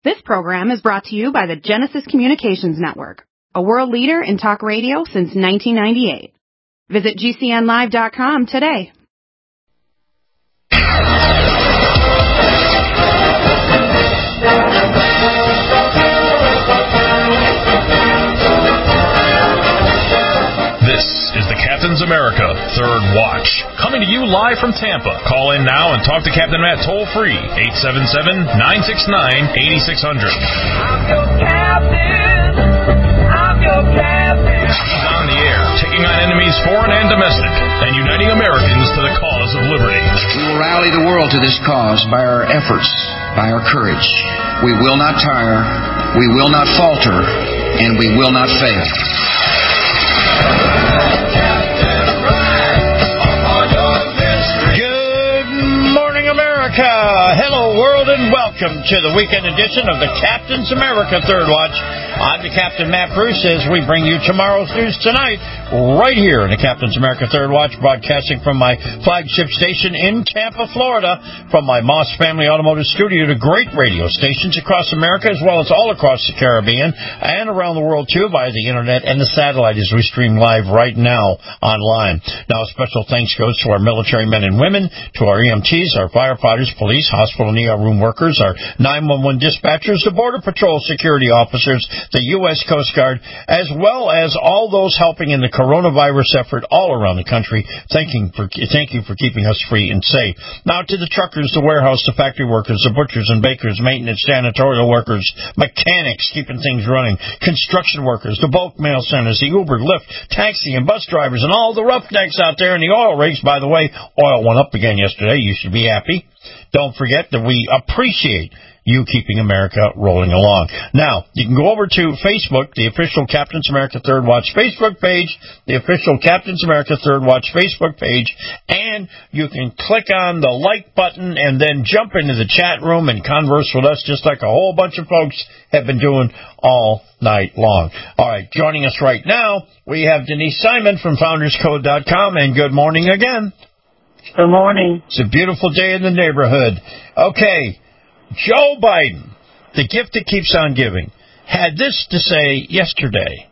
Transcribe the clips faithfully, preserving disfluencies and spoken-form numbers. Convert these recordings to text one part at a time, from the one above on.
This program is brought to you by the Genesis Communications Network, a world leader in talk radio since nineteen ninety-eight. Visit G C N live dot com today. This is the Captain's America Third Watch, coming to you live from Tampa. Call in now and talk to Captain Matt toll-free, eight seven seven, nine six nine, eight six zero zero. I'm your captain. I'm your captain. He's on the air, taking on enemies foreign and domestic, and uniting Americans to the cause of liberty. We will rally the world to this cause by our efforts, by our courage. We will not tire, we will not falter, and we will not fail. Good morning, America. Hello, world, and welcome to the weekend edition of the Captain's America Third Watch. I'm the Captain Matt Bruce as we bring you tomorrow's news tonight, right here in the Captain's America Third Watch, broadcasting from my flagship station in Tampa, Florida, from my Moss Family Automotive Studio to great radio stations across America, as well as all across the Caribbean and around the world, too, via the Internet and the satellite as we stream live right now online. Now, special thanks goes to our military men and women, to our E M Ts, our firefighters, police, hospital and E R room workers, our nine one one dispatchers, the Border Patrol security officers, the U S Coast Guard, as well as all those helping in the coronavirus effort all around the country. Thank you for, thank you for keeping us free and safe. Now to the truckers, the warehouse, the factory workers, the butchers and bakers, maintenance, janitorial workers, mechanics keeping things running, construction workers, the bulk mail centers, the Uber, Lyft, taxi and bus drivers, and all the roughnecks out there in the oil rigs. By the way, oil went up again yesterday. You should be happy. Don't forget that we appreciate you keeping America rolling along. Now, you can go over to Facebook, the official Captain's America Third Watch Facebook page, the official Captain's America Third Watch Facebook page, and you can click on the like button and then jump into the chat room and converse with us just like a whole bunch of folks have been doing all night long. All right, joining us right now, we have Denise Simon from Founders Code dot com, and good morning again. Good morning. It's a beautiful day in the neighborhood. Okay. Joe Biden, the gift that keeps on giving, had this to say yesterday.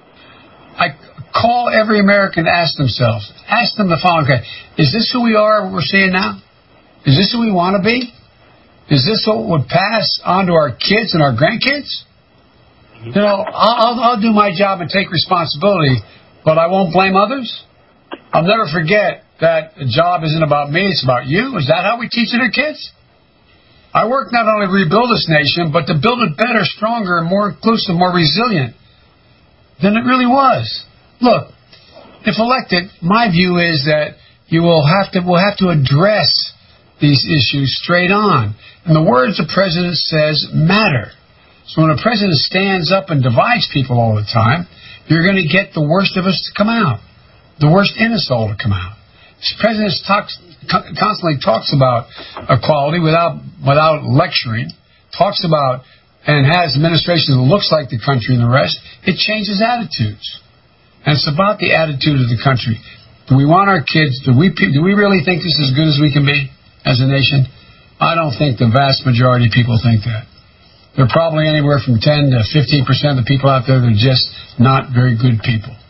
I call every American to ask themselves, ask them the following question: is this who we are, what we're seeing now? Is this who we want to be? Is this what would pass on to our kids and our grandkids? You know, I'll, I'll do my job and take responsibility, but I won't blame others. I'll never forget that the job isn't about me, it's about you. Is that how we teach it our kids? I work not only to rebuild this nation, but to build it better, stronger, and more inclusive, more resilient than it really was. Look, if elected, my view is that you will have to will have to address these issues straight on. And the words the president says matter. So when a president stands up and divides people all the time, you're going to get the worst of us to come out, the worst in us all to come out. This president talks, constantly talks about equality without without lecturing, talks about and has administration that looks like the country and the rest. It changes attitudes. And it's about the attitude of the country. Do we want our kids, do we, do we really think this is as good as we can be as a nation? I don't think the vast majority of people think that. There are probably anywhere from ten to fifteen percent of the people out there that are just not very good people.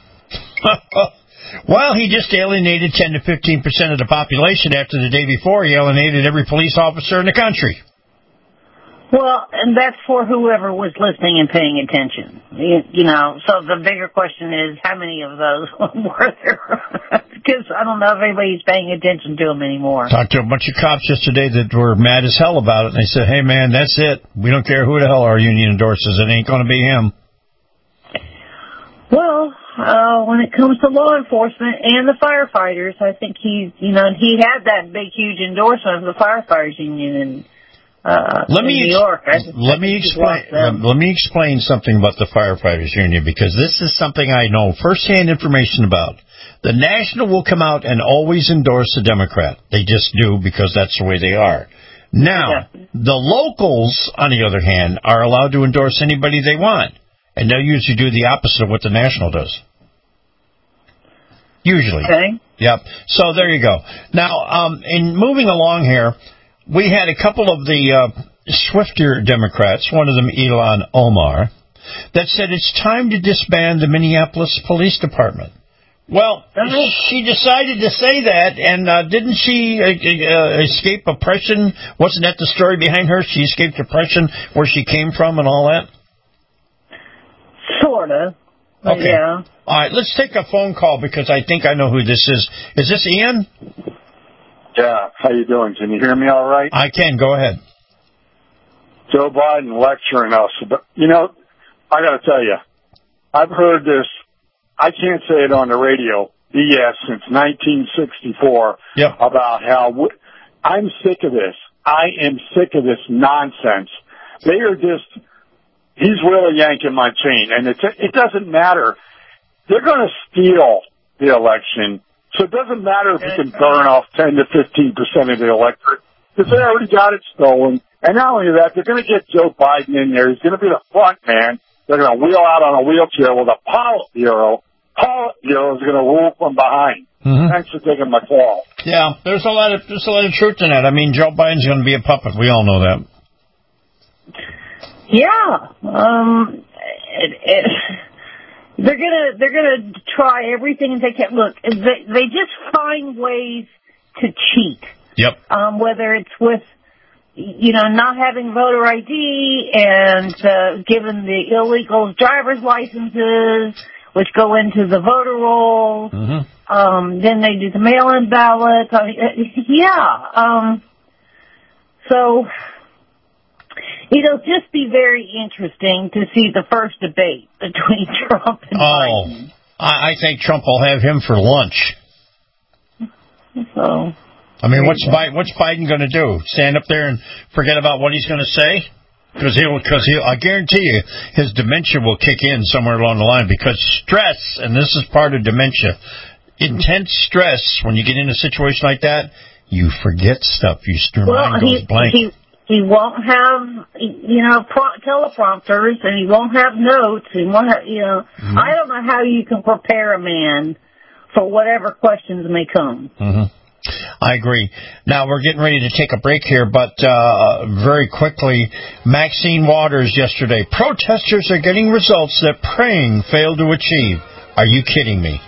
Well, he just alienated ten to fifteen percent of the population after the day before he alienated every police officer in the country. Well, and that's for whoever was listening and paying attention. You, you know, so the bigger question is, how many of those were there? Because I don't know if anybody's paying attention to them anymore. Talked to a bunch of cops yesterday that were mad as hell about it, and they said, hey, man, that's it. We don't care who the hell our union endorses. It ain't going to be him. Well, uh, when it comes to law enforcement and the firefighters, I think he, you know, he had that big, huge endorsement of the firefighters union in, uh, let in me New York. I just, let I me explain. Let, let me explain something about the firefighters union, because this is something I know firsthand information about. The National will come out and always endorse a Democrat. They just do because that's the way they are. Now, yeah. The locals, on the other hand, are allowed to endorse anybody they want. And they'll usually do the opposite of what the National does. Usually. Okay. Yep. So there you go. Now, um, in moving along here, we had a couple of the uh, swifter Democrats, one of them Ilhan Omar, that said it's time to disband the Minneapolis Police Department. Well, she decided to say that, and uh, didn't she uh, uh, escape oppression? Wasn't that the story behind her? She escaped oppression where she came from and all that? Sort of. Okay. Yeah. All right, let's take a phone call because I think I know who this is. Is this Ian? Yeah. How you doing? Can you hear me all right? I can. Go ahead. Joe Biden lecturing us. But, you know, I got to tell you, I've heard this. I can't say it on the radio, B S, since nineteen sixty-four, yep. about how w- I'm sick of this. I am sick of this nonsense. They are just, he's really yanking my chain, and it, it doesn't matter. They're going to steal the election, so it doesn't matter if you can burn off ten to fifteen percent of the electorate, because they already got it stolen. And not only that, they're going to get Joe Biden in there. He's going to be the front man. They're going to wheel out on a wheelchair with a Politburo. Politburo is going to rule from behind. Mm-hmm. Thanks for taking my call. Yeah, there's a lot of there's a lot of truth in that. I mean, Joe Biden's going to be a puppet. We all know that. Yeah, um, it, it, they're gonna they're gonna try everything they can. Look, they they just find ways to cheat. Yep. Um, whether it's with you know not having voter I D and uh, giving the illegals driver's licenses, which go into the voter roll. Mm-hmm. Um, then they do the mail-in ballots. I mean, yeah. Um, so it'll just be very interesting to see the first debate between Trump and oh, Biden. I, I think Trump will have him for lunch. So, I mean, what's Biden, what's Biden going to do? Stand up there and forget about what he's going to say? Because he'll, because he'll, I guarantee you, his dementia will kick in somewhere along the line. Because stress, and this is part of dementia, intense stress. When you get in a situation like that, you forget stuff. You, your well, mind goes he, blank. He, he won't have, you know, pro- teleprompters, and he won't have notes. He won't have, you know. Mm-hmm. I don't know how you can prepare a man for whatever questions may come. Mm-hmm. I agree. Now, we're getting ready to take a break here, but uh, very quickly, Maxine Waters yesterday. Protesters are getting results that praying failed to achieve. Are you kidding me?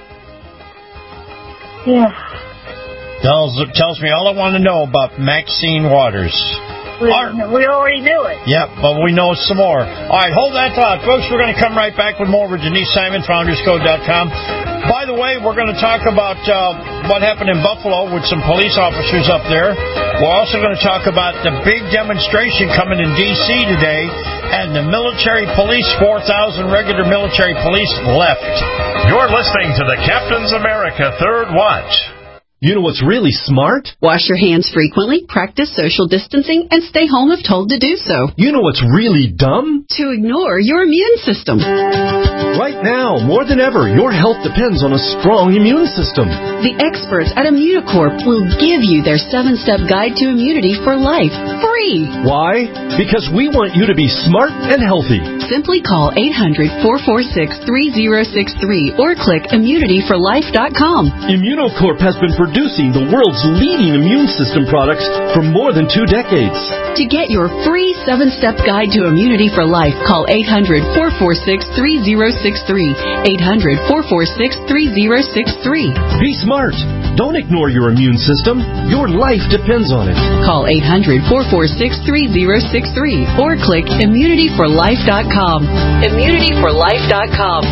Yeah. Tells, tells me all I want to know about Maxine Waters. We, we already knew it. Yep, but we know some more. All right, hold that thought. Folks, we're going to come right back with more with Denise Simon, founders code dot com. By the way, we're going to talk about uh, what happened in Buffalo with some police officers up there. We're also going to talk about the big demonstration coming in D C today, and the military police, four thousand regular military police left. You're listening to the Captain's America Third Watch. You know what's really smart? Wash your hands frequently, practice social distancing, and stay home if told to do so. You know what's really dumb? To ignore your immune system. Right now, more than ever, your health depends on a strong immune system. The experts at Immunocorp will give you their seven-step guide to immunity for life, free. Why? Because we want you to be smart and healthy. Simply call eight hundred, four four six, three zero six three or click immunity for life dot com. Immunocorp has been producing the world's leading immune system products for more than two decades. To get your free seven-step guide to immunity for life, call eight hundred, four four six, three zero six three. eight hundred, four four six, three zero six three. Be smart. Don't ignore your immune system. Your life depends on it. Call eight hundred, four four six, three zero six three or click immunity for life dot com. immunity for life dot com.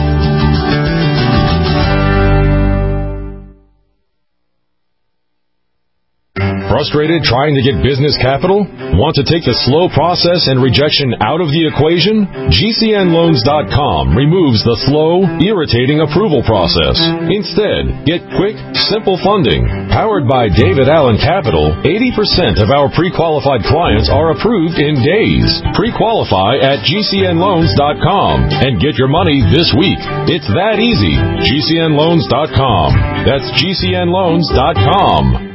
Frustrated trying to get business capital? Want to take the slow process and rejection out of the equation? G C N loans dot com removes the slow, irritating approval process. Instead, get quick, simple funding. Powered by David Allen Capital, eighty percent of our pre-qualified clients are approved in days. Pre-qualify at G C N loans dot com and get your money this week. It's that easy. G C N loans dot com. That's G C N loans dot com.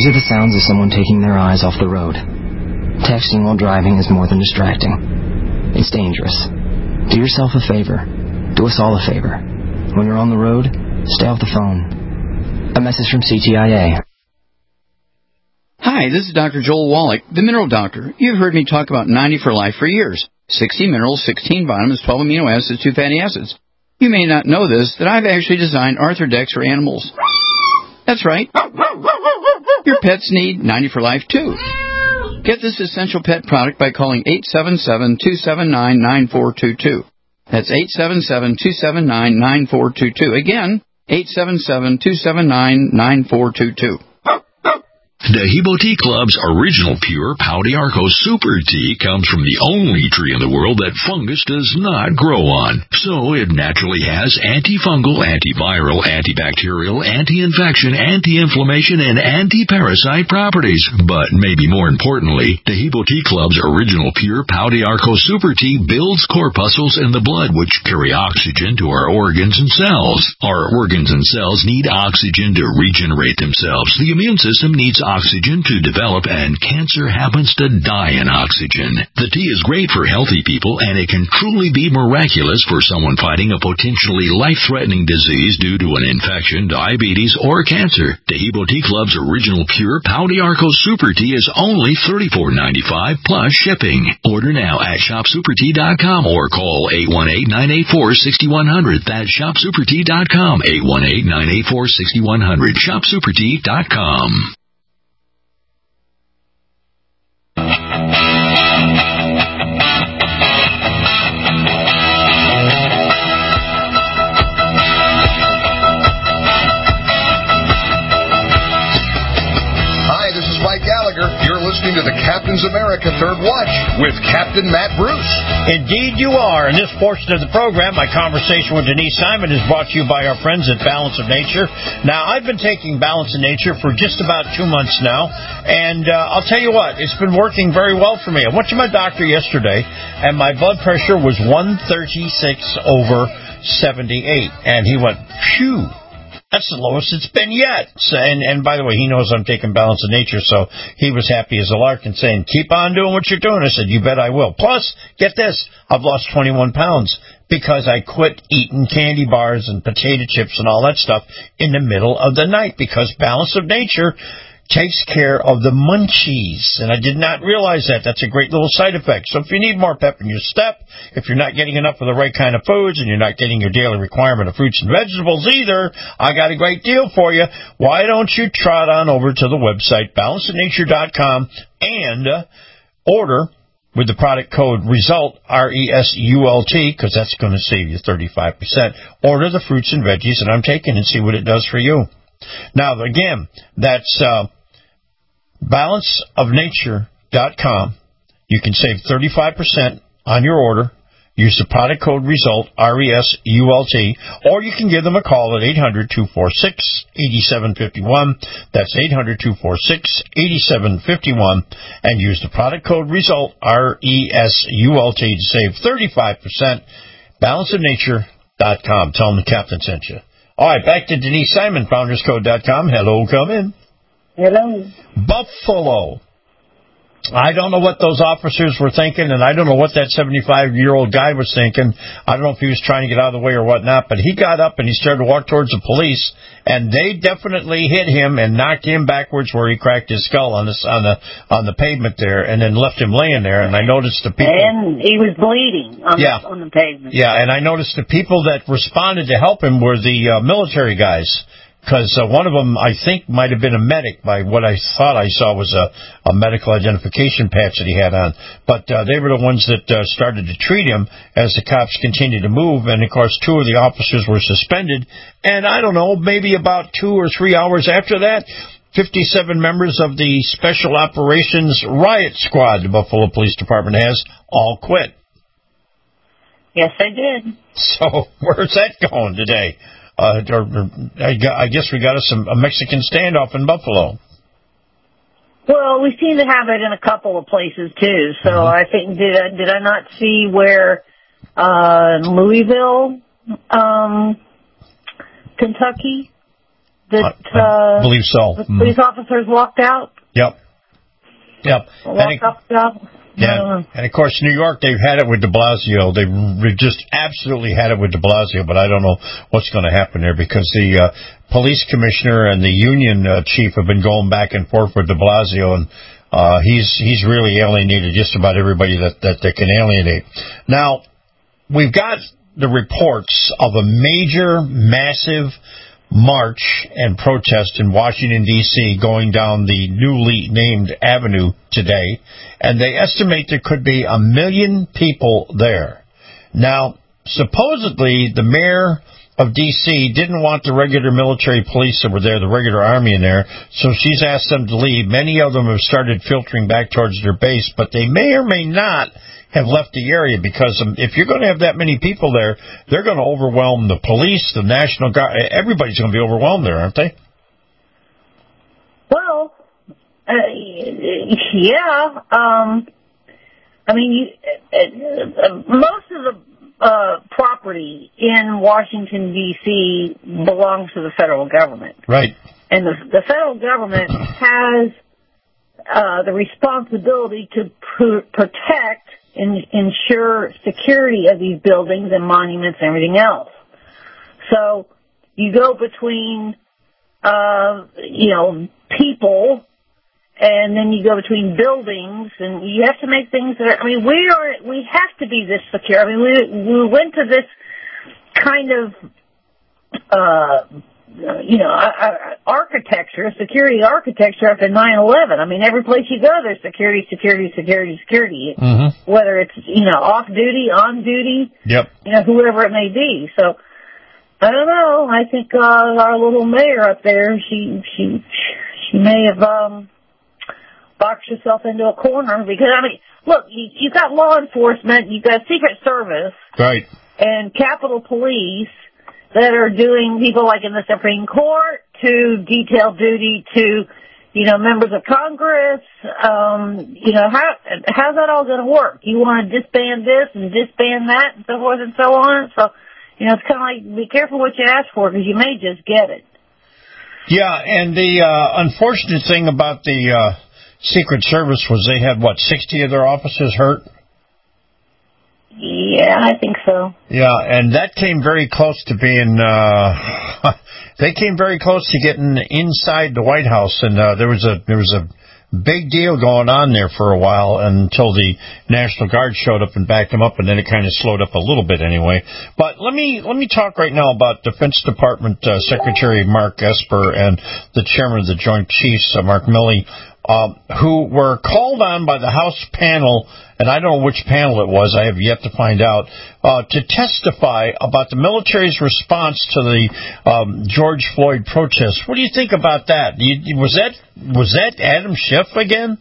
These are the sounds of someone taking their eyes off the road. Texting while driving is more than distracting. It's dangerous. Do yourself a favor. Do us all a favor. When you're on the road, stay off the phone. A message from C T I A. Hi, this is Doctor Joel Wallach, the Mineral Doctor. You've heard me talk about ninety for Life for years. sixty minerals, sixteen vitamins, twelve amino acids, two fatty acids. You may not know this, that I've actually designed Arthrodex for animals. That's right. Your pets need ninety for Life, too. Get this essential pet product by calling eight seven seven, two seven nine, nine four two two. That's eight seven seven, two seven nine, nine four two two. Again, eight seven seven, two seven nine, nine four two two. Dehibo Tea Club's original pure Pau d'Arco Super Tea comes from the only tree in the world that fungus does not grow on. So it naturally has antifungal, antiviral, antibacterial, anti-infection, anti-inflammation, and anti-parasite properties. But maybe more importantly, Dehibo Tea Club's original pure Pau d'Arco Super Tea builds corpuscles in the blood which carry oxygen to our organs and cells. Our organs and cells need oxygen to regenerate themselves. The immune system needs oxygen oxygen to develop, and cancer happens to die in oxygen. The tea is great for healthy people, and it can truly be miraculous for someone fighting a potentially life-threatening disease due to an infection, diabetes, or cancer. Dehibo Tea Club's original pure Pau d'Arco Super Tea is only thirty-four ninety-five plus shipping. Order now at shop super tea dot com or call eight one eight, nine eight four, six one zero zero. That's shop super tea dot com, eight one eight, nine eight four, six one zero zero. shop super tea dot com. You're listening to the Captain's America Third Watch with Captain Matt Bruce. Indeed you are. In this portion of the program, my conversation with Denise Simon is brought to you by our friends at Balance of Nature. Now, I've been taking Balance of Nature for just about two months now, and uh, I'll tell you what, it's been working very well for me. I went to my doctor yesterday, and my blood pressure was one thirty-six over seventy-eight, and he went, phew. That's the lowest it's been yet. So, and, and by the way, he knows I'm taking Balance of Nature, so he was happy as a lark and saying, keep on doing what you're doing. I said, you bet I will. Plus, get this, I've lost twenty-one pounds because I quit eating candy bars and potato chips and all that stuff in the middle of the night because Balance of Nature takes care of the munchies, and I did not realize that. That's a great little side effect. So if you need more pep in your step, if you're not getting enough of the right kind of foods, and you're not getting your daily requirement of fruits and vegetables either, I got a great deal for you. Why don't you trot on over to the website, balance of nature dot com, and uh, order with the product code RESULT, R E S U L T, because that's going to save you thirty-five percent. Order the fruits and veggies that I'm taking and see what it does for you. Now, again, that's uh, balance of nature dot com. You can save thirty-five percent on your order. Use the product code RESULT, R E S U L T, or you can give them a call at eight hundred, two four six, eight seven five one. That's eight hundred, two four six, eight seven five one, and use the product code RESULT, R E S U L T, to save thirty-five percent. balance of nature dot com. Tell them the captain sent you. All right, back to Denise Simon, founders code dot com. Hello, come in. Hello. Buffalo. I don't know what those officers were thinking, and I don't know what that seventy-five-year-old guy was thinking. I don't know if he was trying to get out of the way or whatnot, but he got up and he started to walk towards the police, and they definitely hit him and knocked him backwards where he cracked his skull on the on the on the pavement there, and then left him laying there. And I noticed the people, and he was bleeding on, yeah. the, on the pavement. Yeah, and I noticed the people that responded to help him were the uh, military guys. Because uh, one of them, I think, might have been a medic by what I thought I saw was a, a medical identification patch that he had on. But uh, they were the ones that uh, started to treat him as the cops continued to move. And, of course, two of the officers were suspended. And I don't know, maybe about two or three hours after that, fifty-seven members of the Special Operations Riot Squad the Buffalo Police Department has all quit. Yes, they did. So where's that going today? Uh, or, or, I guess we got us some, a Mexican standoff in Buffalo. Well, we seem to have it in a couple of places too. So mm-hmm. I think did I, did I not see where uh, Louisville, um, Kentucky, that I, uh, I believe so. the Mm-hmm. police officers walked out? Yep. Yep. Walked And it, off the job? yeah. And, of course, New York, they've had it with de Blasio. They've re- just absolutely had it with de Blasio, but I don't know what's going to happen there because the uh, police commissioner and the union uh, chief have been going back and forth with de Blasio, and uh, he's he's really alienated just about everybody that, that they can alienate. Now, we've got the reports of a major, massive march and protest in Washington, D C going down the newly named avenue today, and they estimate there could be a million people there. Now, supposedly, the mayor of D C didn't want the regular military police that were there, the regular army in there, so she's asked them to leave. Many of them have started filtering back towards their base, but they may or may not have left the area because um, if you're going to have that many people there, they're going to overwhelm the police, the National Guard. Everybody's going to be overwhelmed there, aren't they? Well, uh, yeah. Um, I mean, you, uh, uh, most of the uh, property in Washington, D C belongs to the federal government. Right. And the, the federal government has uh, the responsibility to pr- protect and ensure security of these buildings and monuments and everything else. So you go between, uh, you know, people, and then you go between buildings, and you have to make things that are, I mean, we are, we have to be this secure. I mean, we, we went to this kind of, uh, you know, architecture, security architecture after nine eleven. I mean, every place you go, there's security, security, security, security. Mm-hmm. Whether it's, you know, off duty, on duty, yep. you know, whoever it may be. So, I don't know. I think uh, our little mayor up there, she she she may have um, boxed herself into a corner because, I mean, look, you, you've got law enforcement, you've got Secret Service, right, and Capitol Police that are doing people like in the Supreme Court to detail duty to, you know, members of Congress. Um, you know, how how's that all going to work? You want to disband this and disband that and so forth and so on? So, you know, it's kind of like be careful what you ask for because you may just get it. Yeah, and the uh, unfortunate thing about the uh, Secret Service was they had, what, sixty of their officers hurt? Yeah, I think so. Yeah, and that came very close to being, uh, they came very close to getting inside the White House, and uh, there was a there was a big deal going on there for a while until the National Guard showed up and backed them up, and then it kind of slowed up a little bit anyway. But let me let me talk right now about Defense Department uh, Secretary Mark Esper and the Chairman of the Joint Chiefs, uh, Mark Milley, uh, who were called on by the House panel, and I don't know which panel it was, I have yet to find out, uh, to testify about the military's response to the um, George Floyd protests. What do you think about that? You, was that was that Adam Schiff again?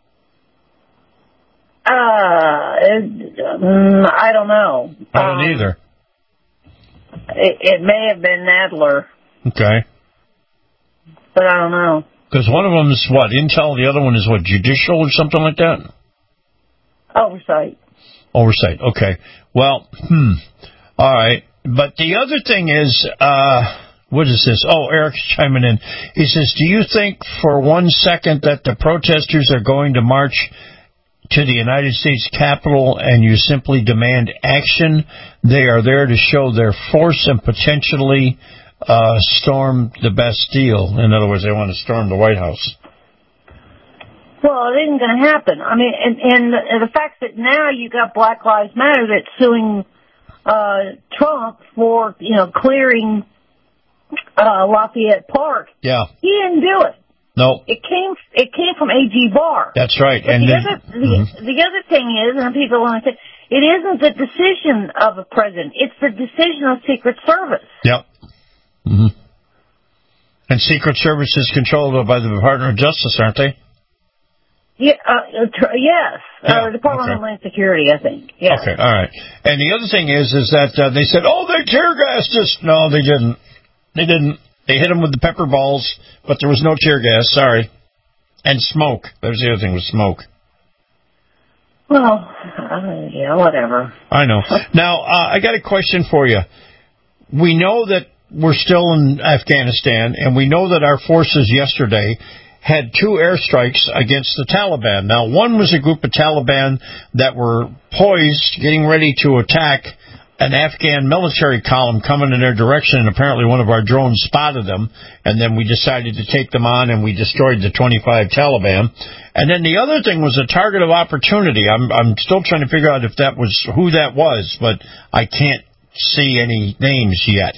Uh, um, I don't know. I don't um, either. It, it may have been Nadler. Okay. But I don't know. Because one of them is what, intel, the other one is what, judicial or something like that? Oversight. Oversight, okay. Well, hmm, all right. But the other thing is, uh, what is this? Oh, Eric's chiming in. He says, do you think for one second that the protesters are going to march to the United States Capitol and you simply demand action? They are there to show their force and potentially uh, storm the Bastille. In other words, they want to storm the White House. Well, it isn't going to happen. I mean, and, and, the, and the fact that now you got Black Lives Matter that's suing uh, Trump for, you know, clearing uh, Lafayette Park. Yeah. He didn't do it. No. It came. It came from A G Barr. That's right. But and the the, other the, mm-hmm. the other thing is, and people want to say, it isn't the decision of the president. It's the decision of Secret Service. Yep. Mm-hmm. And Secret Service is controlled by the Department of Justice, aren't they? Yeah, uh, tr- yes, Yeah, uh, Department okay. of Homeland Security, I think. Yeah. Okay, all right. And the other thing is, is that uh, they said, oh, they tear gassed us. No, they didn't. They didn't. They hit them with the pepper balls, but there was no tear gas. Sorry. And smoke. That was the other thing, was smoke. Well, uh, yeah, whatever. I know. Now, uh, I got a question for you. We know that we're still in Afghanistan, and we know that our forces yesterday had two airstrikes against the Taliban. Now, one was a group of Taliban that were poised, getting ready to attack an Afghan military column coming in their direction, and apparently one of our drones spotted them, and then we decided to take them on, and we destroyed the twenty-five Taliban. And then the other thing was a target of opportunity. I'm I'm still trying to figure out if that was who that was, but I can't see any names yet.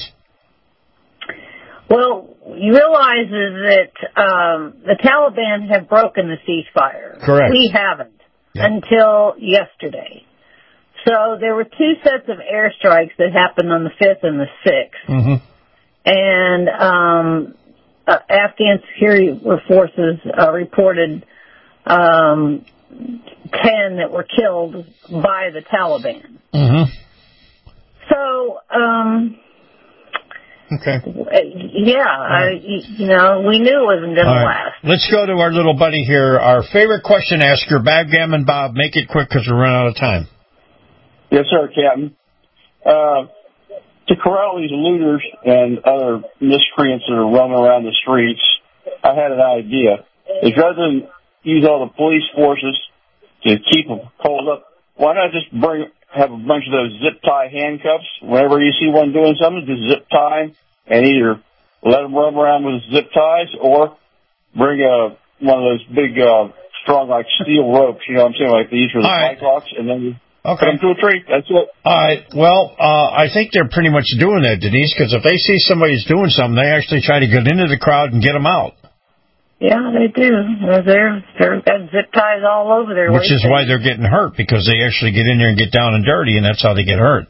Well, you realize is that um, the Taliban have broken the ceasefire. Correct. We haven't Yep. until yesterday. So there were two sets of airstrikes that happened on the fifth and the sixth. Mm-hmm. And um, uh, Afghan security forces uh, reported um, ten that were killed by the Taliban. Mm-hmm. So, um, okay. yeah, I, you know, we knew it wasn't going to right. last. Let's go to our little buddy here, our favorite question asker, Backgammon Bob. Make it quick because we're running out of time. Yes, sir, Captain. Uh, to corral these looters and other miscreants that are roaming around the streets, I had an idea. If rather than use all the police forces to keep them holed up, why not just bring have a bunch of those zip tie handcuffs? Whenever you see one doing something, just zip tie them and either let them roam around with zip ties or bring a one of those big, uh, strong like steel ropes. You know what I'm saying? Like these for the bike locks, and then you. Okay. Put them to a tree. That's it. All right. Well, uh, I think they're pretty much doing that, Denise, because if they see somebody's doing something, they actually try to get into the crowd and get them out. Yeah, they do. They're, they're got zip ties all over their Which is why they're getting hurt, because they actually get in there and get down and dirty, and that's how they get hurt.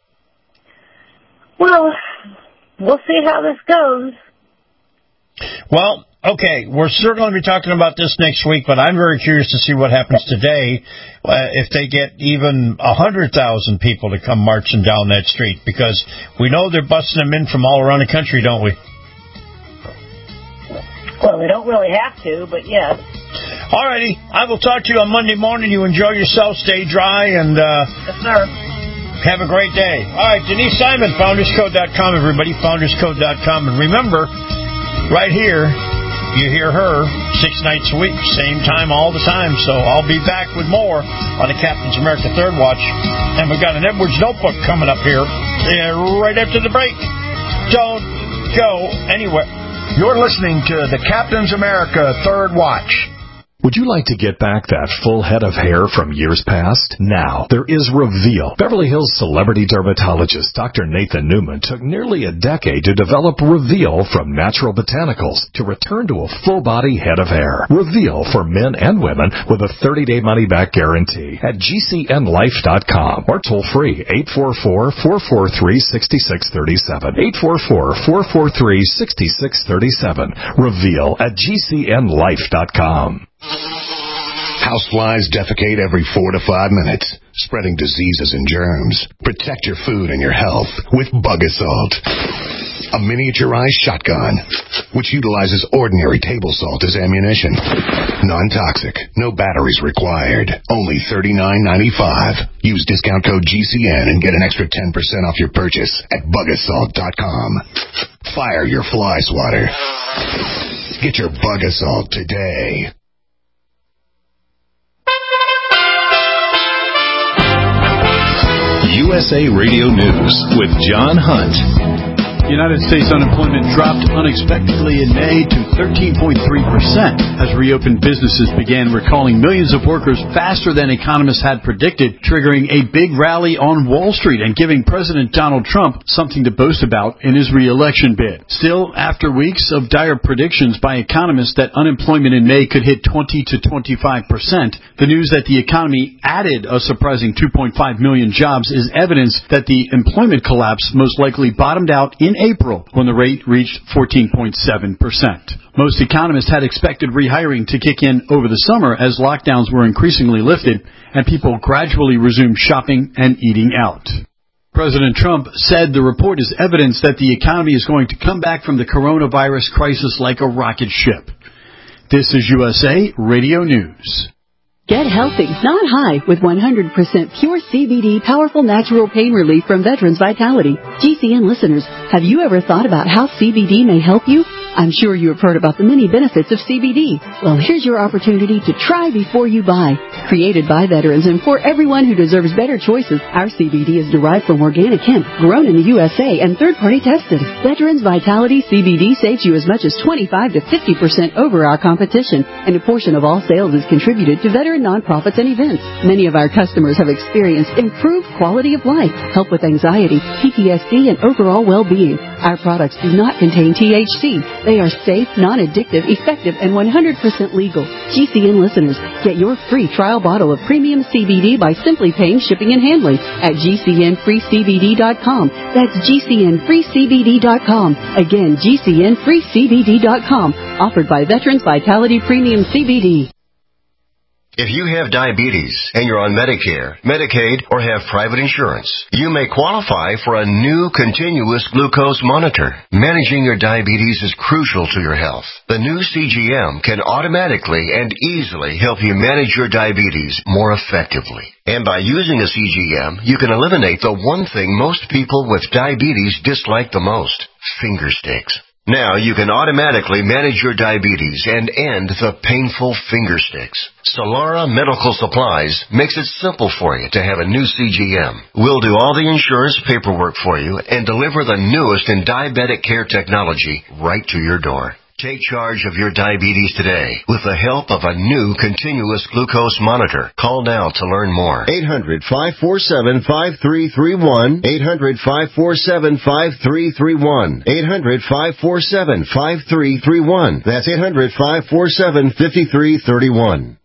Well, we'll see how this goes. Well, okay, we're certainly going to be talking about this next week, but I'm very curious to see what happens today uh, if they get even one hundred thousand people to come marching down that street, because we know they're busting them in from all around the country, don't we? Well, they don't really have to, but yes. All righty. I will talk to you on Monday morning. You enjoy yourself, stay dry, and uh, yes, sir. Have a great day. All right, Denise Simon, founders code dot com, everybody, founders code dot com. And remember, right here, you hear her six nights a week, same time all the time. So I'll be back with more on the Captain's America Third Watch. And we've got an Edwards Notebook coming up here uh, right after the break. Don't go anywhere. You're listening to the Captain's America Third Watch. Would you like to get back that full head of hair from years past? Now, there is Reveal. Beverly Hills celebrity dermatologist Doctor Nathan Newman took nearly a decade to develop Reveal from natural botanicals to return to a full-body head of hair. Reveal for men and women with a thirty-day money-back guarantee at G C N life dot com or toll-free eight four four, four four three, six six three seven. eight four four, four four three, six six three seven. Reveal at G C N life dot com. Houseflies defecate every four to five minutes, spreading diseases and germs. Protect your food and your health with Bug-A-Salt, a miniaturized shotgun which utilizes ordinary table salt as ammunition. Non-toxic, no batteries required. Only thirty-nine ninety-five. Use discount code G C N and get an extra ten percent off your purchase at Bug A Salt dot com. Fire your fly swatter. Get your Bug-A-Salt today. U S A Radio News with John Hunt. United States unemployment dropped unexpectedly in May to thirteen point three percent as reopened businesses began recalling millions of workers faster than economists had predicted, triggering a big rally on Wall Street and giving President Donald Trump something to boast about in his re-election bid. Still, after weeks of dire predictions by economists that unemployment in May could hit twenty to twenty-five percent, the news that the economy added a surprising two point five million jobs is evidence that the employment collapse most likely bottomed out in April, when the rate reached fourteen point seven percent. Most economists had expected rehiring to kick in over the summer as lockdowns were increasingly lifted and people gradually resumed shopping and eating out. President Trump said the report is evidence that the economy is going to come back from the coronavirus crisis like a rocket ship. This is U S A Radio News. Get healthy, not high, with one hundred percent pure C B D powerful natural pain relief from Veterans Vitality. G C N listeners, have you ever thought about how C B D may help you? I'm sure you have heard about the many benefits of C B D. Well, here's your opportunity to try before you buy. Created by veterans and for everyone who deserves better choices, our C B D is derived from organic hemp, grown in the U S A and third-party tested. Veterans Vitality C B D saves you as much as twenty-five to fifty percent over our competition, and a portion of all sales is contributed to veteran nonprofits and events. Many of our customers have experienced improved quality of life, help with anxiety, P T S D, and overall well-being. Our products do not contain T H C. They are safe, non-addictive, effective, and one hundred percent legal. G C N listeners, get your free trial bottle of premium C B D by simply paying shipping and handling at G C N free C B D dot com. That's G C N free C B D dot com. Again, G C N free C B D dot com. Offered by Veterans Vitality Premium C B D. If you have diabetes and you're on Medicare, Medicaid, or have private insurance, you may qualify for a new continuous glucose monitor. Managing your diabetes is crucial to your health. The new C G M can automatically and easily help you manage your diabetes more effectively. And by using a C G M, you can eliminate the one thing most people with diabetes dislike the most: finger sticks. Now you can automatically manage your diabetes and end the painful finger sticks. Solara Medical Supplies makes it simple for you to have a new C G M. We'll do all the insurance paperwork for you and deliver the newest in diabetic care technology right to your door. Take charge of your diabetes today with the help of a new continuous glucose monitor. Call now to learn more. eight hundred, five four seven, five three three one. eight hundred, five four seven, five three three one. eight hundred, five four seven, five three three one. That's eight hundred, five four seven, five three three one.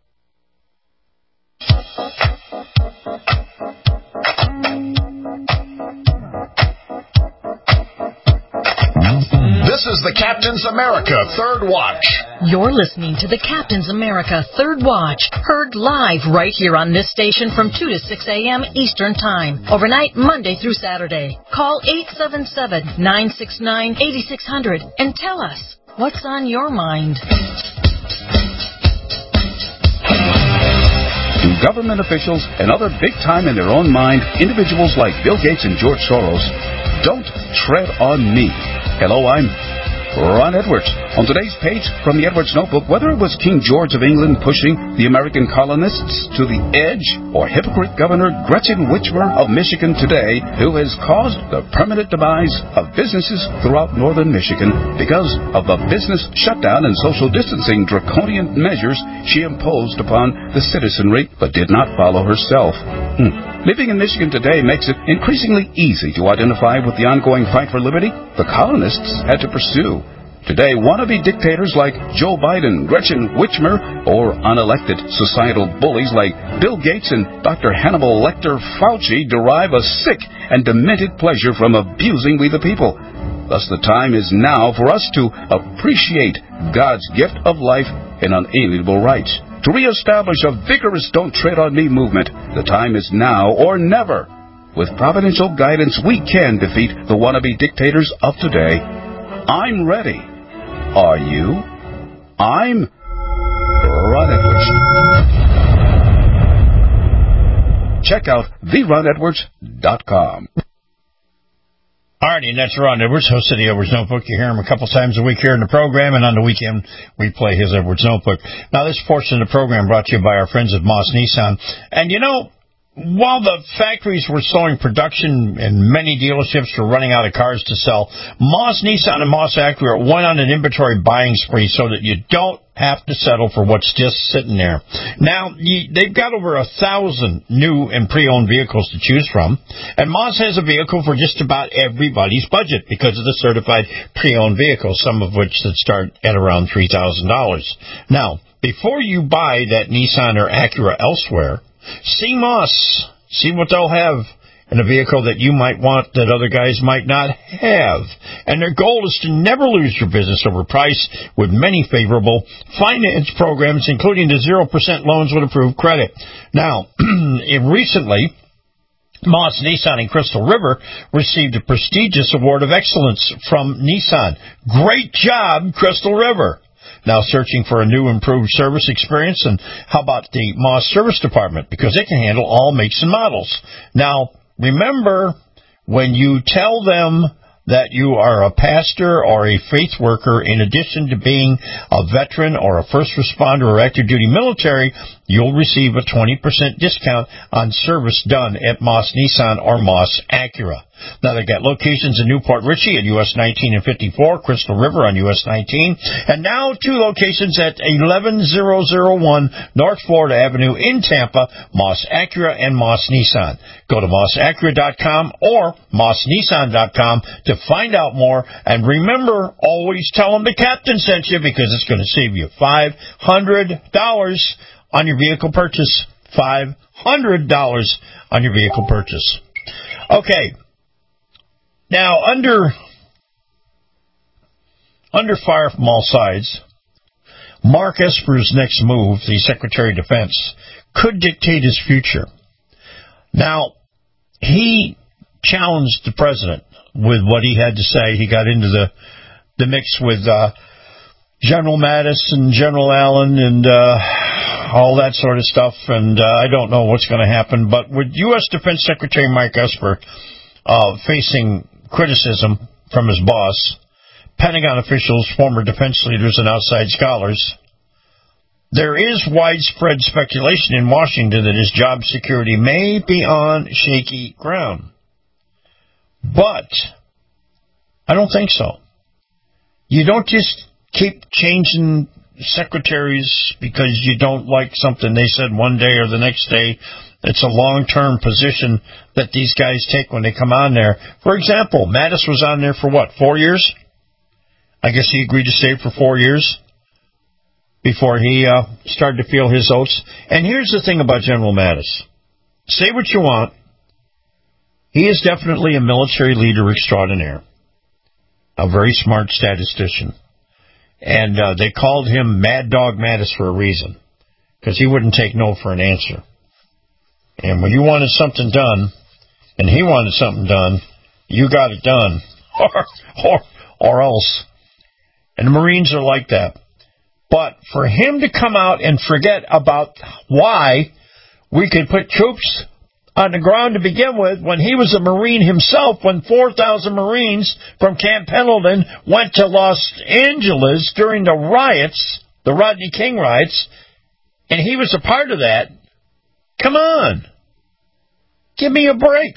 This is the Captain's America Third Watch. You're listening to the Captain's America Third Watch, heard live right here on this station from two to six a.m. Eastern Time, overnight Monday through Saturday. Call eight seven seven, nine six nine, eight six zero zero and tell us what's on your mind. To government officials and other big-time in their own mind individuals like Bill Gates and George Soros, don't tread on me. Hello, I'm Ron Edwards. On today's page from the Edwards Notebook, whether it was King George of England pushing the American colonists to the edge, or hypocrite Governor Gretchen Whitmer of Michigan today, who has caused the permanent demise of businesses throughout northern Michigan because of the business shutdown and social distancing draconian measures she imposed upon the citizenry, but did not follow herself. Hmm. Living in Michigan today makes it increasingly easy to identify with the ongoing fight for liberty the colonists had to pursue. Today, wannabe dictators like Joe Biden, Gretchen Whitmer, or unelected societal bullies like Bill Gates and Doctor Hannibal Lecter Fauci derive a sick and demented pleasure from abusing we the people. Thus, the time is now for us to appreciate God's gift of life and unalienable rights. To reestablish a vigorous Don't Tread on Me movement, the time is now or never. With providential guidance, we can defeat the wannabe dictators of today. I'm ready. Are you? I'm Ron Edwards. Check out the ron edwards dot com. Alrighty, and that's Ron Edwards, host of the Edwards Notebook. You hear him a couple times a week here in the program, and on the weekend we play his Edwards Notebook. Now, this portion of the program brought to you by our friends at Moss Nissan. And, you know, while the factories were slowing production and many dealerships were running out of cars to sell, Moss Nissan and Moss Acura went on an inventory buying spree so that you don't have to settle for what's just sitting there. Now, you, they've got over a thousand new and pre-owned vehicles to choose from, and Moss has a vehicle for just about everybody's budget because of the certified pre-owned vehicles, some of which that start at around three thousand dollars. Now, before you buy that Nissan or Acura elsewhere, see Moss. See what they'll have in a vehicle that you might want that other guys might not have. And their goal is to never lose your business over price with many favorable finance programs, including the zero percent loans with approved credit. Now, recently, Moss Nissan in Crystal River received a prestigious award of excellence from Nissan. Great job, Crystal River. now searching for a new improved service experience. And how about the Moss Service Department? Because it can handle all makes and models. Now, remember, when you tell them that you are a pastor or a faith worker, in addition to being a veteran or a first responder or active duty military, you'll receive a twenty percent discount on service done at Moss Nissan or Moss Acura. Now, they've got locations in Newport Richey at U S nineteen and fifty-four, Crystal River on U S nineteen, and now two locations at eleven thousand one North Florida Avenue in Tampa, Moss Acura and Moss Nissan. Go to moss acura dot com or moss nissan dot com to find out more. And remember, always tell them the captain sent you, because it's going to save you five hundred dollars on your vehicle purchase. five hundred dollars on your vehicle purchase. Okay. Now, under under fire from all sides, Mark Esper's next move, the Secretary of Defense, could dictate his future. Now, he challenged the president with what he had to say. He got into the the mix with uh, General Mattis and General Allen and uh, all that sort of stuff, and uh, I don't know what's going to happen. But with U S Defense Secretary Mark Esper uh, facing criticism from his boss, Pentagon officials, former defense leaders, and outside scholars, there is widespread speculation in Washington that his job security may be on shaky ground. But I don't think so. You don't just keep changing secretaries because you don't like something they said one day or the next day. It's a long-term position that these guys take when they come on there. For example, Mattis was on there for what, four years? I guess he agreed to stay for four years before he uh, started to feel his oats. And here's the thing about General Mattis. Say what you want. He is definitely a military leader extraordinaire, a very smart statistician. And uh, they called him Mad Dog Mattis for a reason, because he wouldn't take no for an answer. And when you wanted something done, and he wanted something done, you got it done, or, or, or else. And the Marines are like that. But for him to come out and forget about why we could put troops on the ground to begin with, when he was a Marine himself, when four thousand Marines from Camp Pendleton went to Los Angeles during the riots, the Rodney King riots, and he was a part of that. Come on. Give me a break.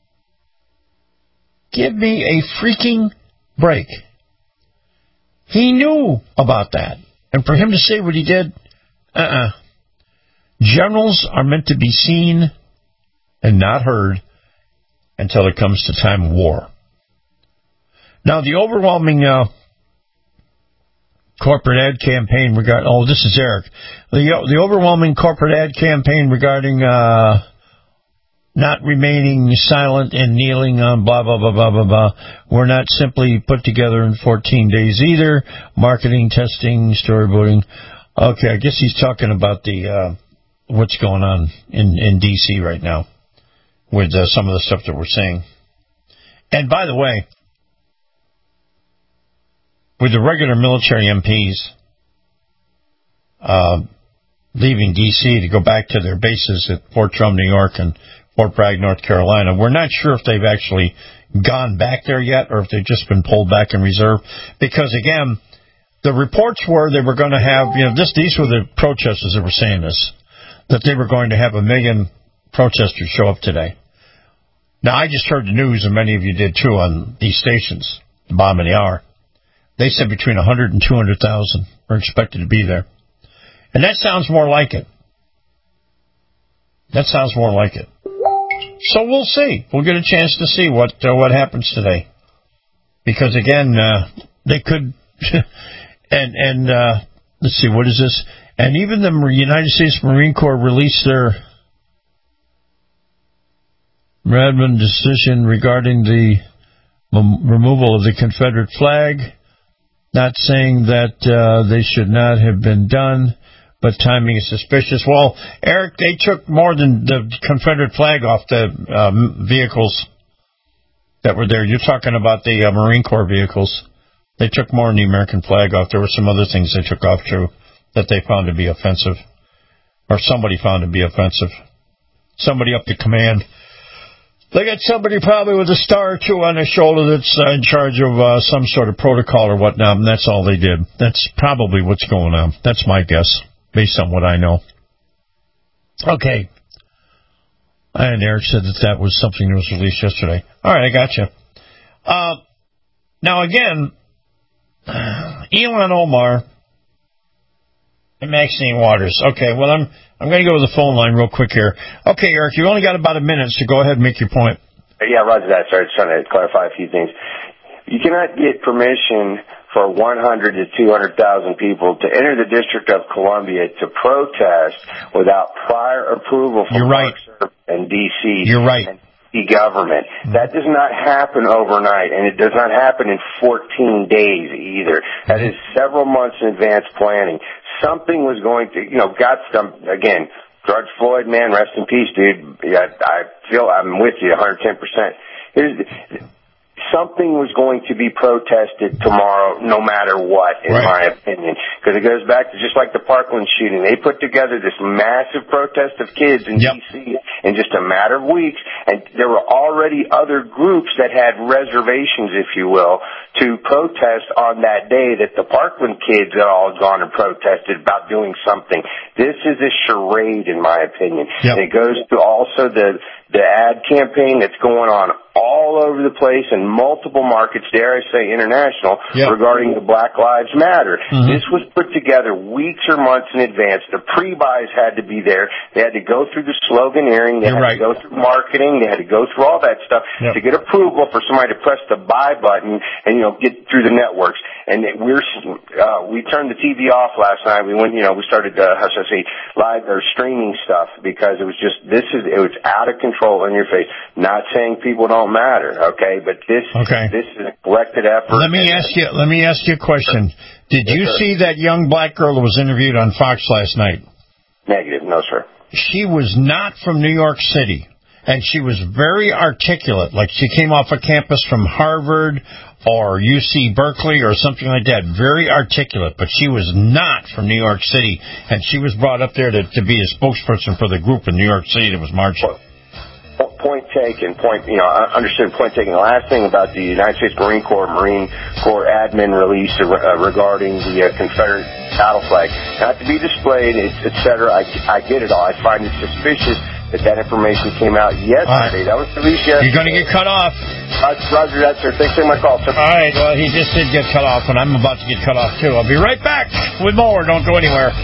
Give me a freaking break. He knew about that. And for him to say what he did, uh-uh. Generals are meant to be seen and not heard until it comes to time of war. Now, the overwhelming uh, corporate ad campaign regarding... Oh, this is Eric. The, the overwhelming corporate ad campaign regarding uh, not remaining silent and kneeling on blah, blah, blah, blah, blah, blah, were not simply put together in fourteen days either. Marketing, testing, storyboarding. Okay, I guess he's talking about the uh, what's going on in, in D C right now with uh, some of the stuff that we're seeing. And by the way, with the regular military M Ps uh, leaving D C to go back to their bases at Fort Drum, New York, and Fort Bragg, North Carolina, we're not sure if they've actually gone back there yet or if they've just been pulled back in reserve. Because, again, the reports were they were going to have, you know, this, these were the protesters that were saying this, that they were going to have a million protesters show up today. Now, I just heard the news, and many of you did too, on these stations, the bottom of the hour. They said between one hundred and two hundred thousand are expected to be there. And that sounds more like it. That sounds more like it. So we'll see. We'll get a chance to see what uh, what happens today. Because, again, uh, they could... and, and uh, let's see, what is this? And even the United States Marine Corps released their Radman decision regarding the m- removal of the Confederate flag, not saying that uh, they should not have been done, but timing is suspicious. Well, Eric, they took more than the Confederate flag off the um, vehicles that were there. You're talking about the uh, Marine Corps vehicles. They took more than the American flag off. There were some other things they took off, too, that they found to be offensive. Or somebody found to be offensive. Somebody up the command. They got somebody probably with a star or two on their shoulder that's uh, in charge of uh, some sort of protocol or whatnot, and that's all they did. That's probably what's going on. That's my guess, based on what I know. Okay. And Eric said that that was something that was released yesterday. All right, I got you. Uh, now, again, Elon Omar and Maxine Waters. Okay, well, I'm I'm going to go to the phone line real quick here. Okay, Eric, you only got about a minute, so go ahead and make your point. Yeah, roger that. Sorry, just trying to clarify a few things. You cannot get permission for one hundred to two hundred thousand people to enter the District of Columbia to protest without prior approval from You're right. and D C You're right. and D C government. Mm-hmm. That does not happen overnight, and it does not happen in fourteen days either. That is several months in advance planning. Something was going to, you know, got some, again, George Floyd, man, rest in peace, dude. Yeah, I feel I'm with you one hundred ten percent. Here's the, something was going to be protested tomorrow, no matter what, in right. my opinion. Because it goes back to just like the Parkland shooting. They put together this massive protest of kids in yep. D C in just a matter of weeks, and there were already other groups that had reservations, if you will, to protest on that day that the Parkland kids had all gone and protested about doing something. This is a charade, in my opinion. Yep. And it goes to also the the ad campaign that's going on all over the place in multiple markets, dare I say international, yep. regarding the Black Lives Matter. Mm-hmm. This was put together weeks or months in advance. The pre-buys had to be there. They had to go through the sloganeering. They You're had right. to go through marketing. They had to go through all that stuff yep. to get approval for somebody to press the buy button and, you know, get through the networks. And we're, uh, we turned the T V off last night. We went, you know, we started, uh, how should I say, live or streaming stuff because it was just, this is, it was out of control in your face. Not saying people don't matter, okay, but this, okay. this is a collected effort. Let me ask you, let me ask you a question. Did yes, you sir. see that young black girl that was interviewed on Fox last night? Negative, no, sir. She was not from New York City, and she was very articulate, like she came off a campus from Harvard or U C Berkeley or something like that, very articulate, but she was not from New York City, and she was brought up there to, to be a spokesperson for the group in New York City that was marching. Well, point taken, point, you know, I understood point taken. The last thing about the United States Marine Corps, Marine Corps admin release uh, regarding the uh, Confederate battle flag, not to be displayed, et cetera. I, I get it all. I find it suspicious that that information came out yesterday. Right. That was released yesterday. You're going to get cut off. Uh, Roger that, sir. Thanks for my call, sir. All right. Well, he just did get cut off, and I'm about to get cut off, too. I'll be right back with more. Don't go anywhere.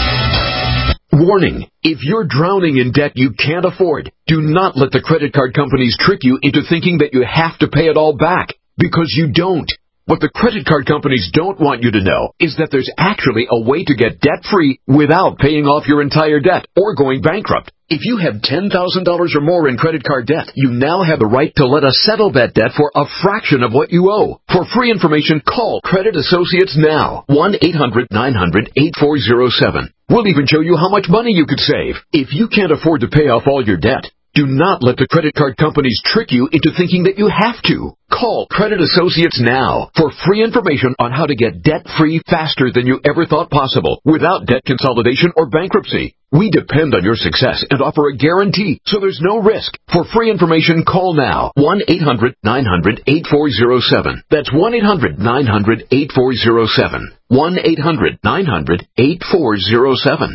Warning, if you're drowning in debt you can't afford, do not let the credit card companies trick you into thinking that you have to pay it all back, because you don't. What the credit card companies don't want you to know is that there's actually a way to get debt-free without paying off your entire debt or going bankrupt. If you have ten thousand dollars or more in credit card debt, you now have the right to let us settle that debt for a fraction of what you owe. For free information, call Credit Associates now, one eight hundred nine hundred eight four zero seven. We'll even show you how much money you could save. If you can't afford to pay off all your debt, do not let the credit card companies trick you into thinking that you have to. Call Credit Associates now for free information on how to get debt-free faster than you ever thought possible without debt consolidation or bankruptcy. We depend on your success and offer a guarantee, so there's no risk. For free information, call now, one eight hundred nine hundred eight four zero seven. That's one eight hundred nine hundred eight four zero seven. one eight hundred nine hundred eight four zero seven.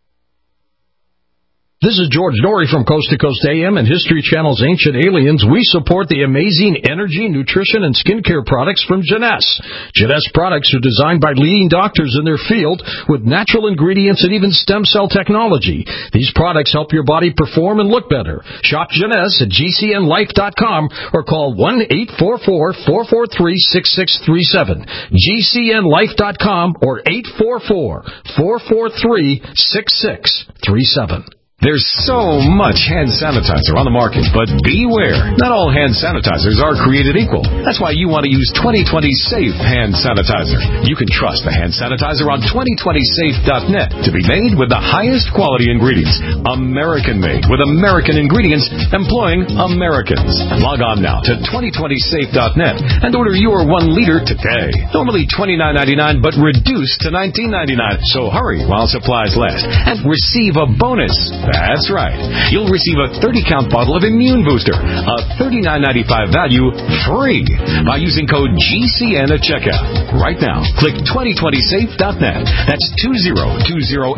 This is George Norrie from Coast to Coast A M and History Channel's Ancient Aliens. We support the amazing energy, nutrition, and skincare products from Jeunesse. Jeunesse products are designed by leading doctors in their field with natural ingredients and even stem cell technology. These products help your body perform and look better. Shop Jeunesse at G C N life dot com or call one eight four four, four four three, six six three seven. G C N life dot com or eight four four, four four three, six six three seven. There's so much hand sanitizer on the market, but beware. Not all hand sanitizers are created equal. That's why you want to use twenty twenty Safe Hand Sanitizer. You can trust the hand sanitizer on twenty twenty safe dot net to be made with the highest quality ingredients. American-made with American ingredients employing Americans. Log on now to twenty twenty safe dot net and order your one liter today. Normally twenty-nine ninety-nine, but reduced to nineteen ninety-nine. So hurry while supplies last and receive a bonus. That's right. You'll receive a thirty count bottle of Immune Booster, a thirty-nine ninety-five value, free by using code G C N at checkout. Right now, click twenty twenty safe dot net. That's two zero two zero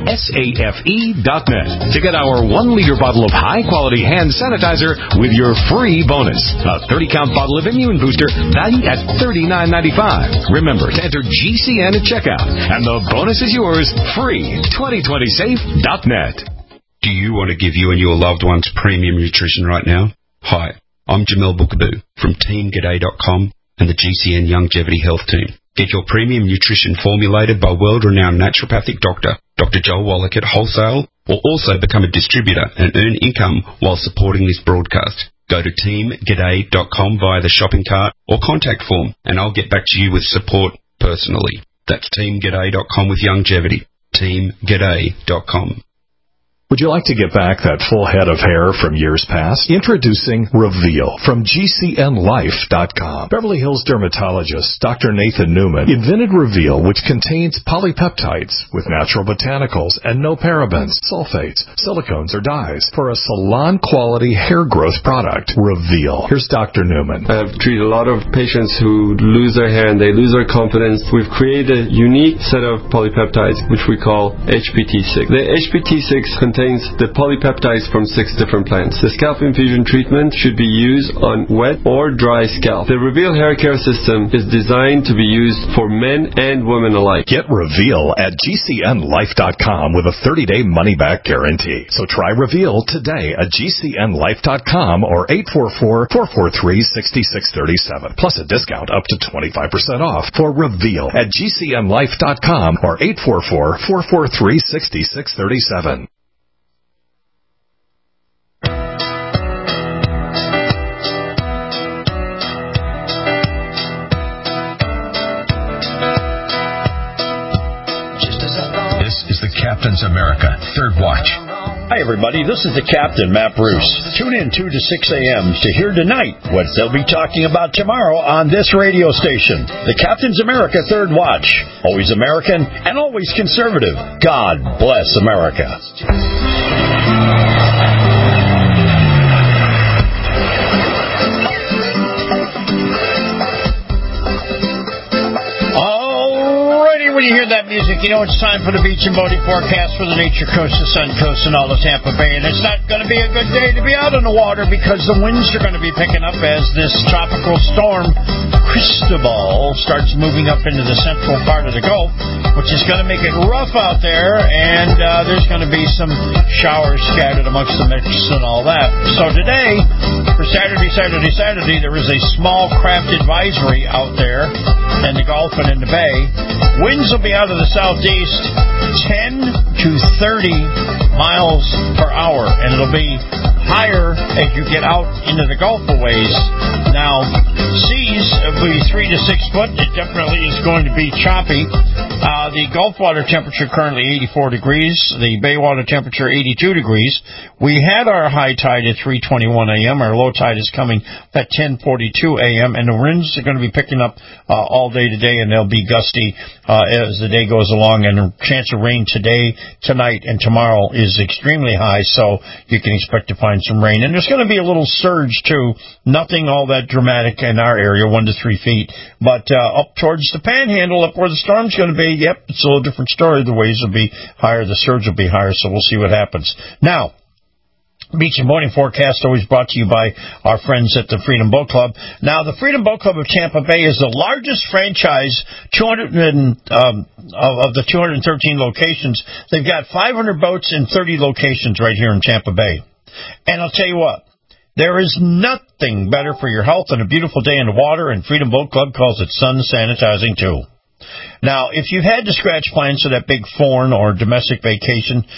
safe dot net to get our one liter bottle of high-quality hand sanitizer with your free bonus. A thirty count bottle of Immune Booster valued at thirty-nine ninety-five. Remember to enter G C N at checkout, and the bonus is yours free. twenty twenty safe dot net. Do you want to give you and your loved ones premium nutrition right now? Hi, I'm Jamel Bookaboo from Team G'day dot com and the G C N Longevity Health Team. Get your premium nutrition formulated by world-renowned naturopathic doctor, Doctor Joel Wallach at Wholesale, or also become a distributor and earn income while supporting this broadcast. Go to Team G'day dot com via the shopping cart or contact form, and I'll get back to you with support personally. That's Team G'day dot com with Longevity. Team G'day dot com. Would you like to get back that full head of hair from years past? Introducing Reveal from G C N Life dot com. Beverly Hills dermatologist Doctor Nathan Newman invented Reveal, which contains polypeptides with natural botanicals and no parabens, sulfates, silicones, or dyes for a salon-quality hair growth product. Reveal. Here's Doctor Newman. I've treated a lot of patients who lose their hair and they lose their confidence. We've created a unique set of polypeptides, which we call H P T six. The H P T six contains the polypeptides from six different plants. The scalp infusion treatment should be used on wet or dry scalp. The Reveal hair care system is designed to be used for men and women alike. Get Reveal at G C N Life dot com with a thirty day money-back guarantee. So try Reveal today at G C N Life dot com or eight four four, four four three, six six three seven, plus a discount up to twenty-five percent off for Reveal at G C N Life dot com or eight four four, four four three, six six three seven. Captain's America, Third Watch. Hi, everybody. This is the Captain, Matt Bruce. Tune in two to six a.m. to hear tonight what they'll be talking about tomorrow on this radio station. The Captain's America, Third Watch. Always American and always conservative. God bless America. When you hear that music, you know it's time for the beach and boating forecast for the Nature Coast, the Sun Coast, and all of Tampa Bay. And it's not going to be a good day to be out on the water because the winds are going to be picking up as this tropical storm, Cristobal, starts moving up into the central part of the Gulf, which is going to make it rough out there. And uh, there's going to be some showers scattered amongst the mix and all that. So today, for Saturday, Saturday, Saturday, there is a small craft advisory out there in the Gulf and in the Bay. Winds will be out of the southeast, ten to thirty miles per hour, and it'll be higher as you get out into the Gulf a ways. Now, seas will be three to six foot. It definitely is going to be choppy. Uh, the Gulf water temperature currently eighty-four degrees. The Bay water temperature eighty-two degrees. We had our high tide at three twenty-one a.m. Our low tide is coming at ten forty-two a.m. And the winds are going to be picking up uh, all day today, and they'll be gusty uh, as the day goes along. And the chance of rain today, tonight, and tomorrow is extremely high, so you can expect to find some rain. And there's going to be a little surge, too. Nothing all that dramatic in our area, one to three feet. But uh, up towards the Panhandle, up where the storm's going to be, yep, it's a little different story. The waves will be higher, the surge will be higher, so we'll see what happens. Now, Beach and Boating Forecast always brought to you by our friends at the Freedom Boat Club. Now, the Freedom Boat Club of Tampa Bay is the largest franchise two hundred um, of the two hundred thirteen locations. They've got five hundred boats in thirty locations right here in Tampa Bay. And I'll tell you what, there is nothing better for your health than a beautiful day in the water, and Freedom Boat Club calls it sun sanitizing, too. Now, if you've had to scratch plans for that big foreign or domestic vacation,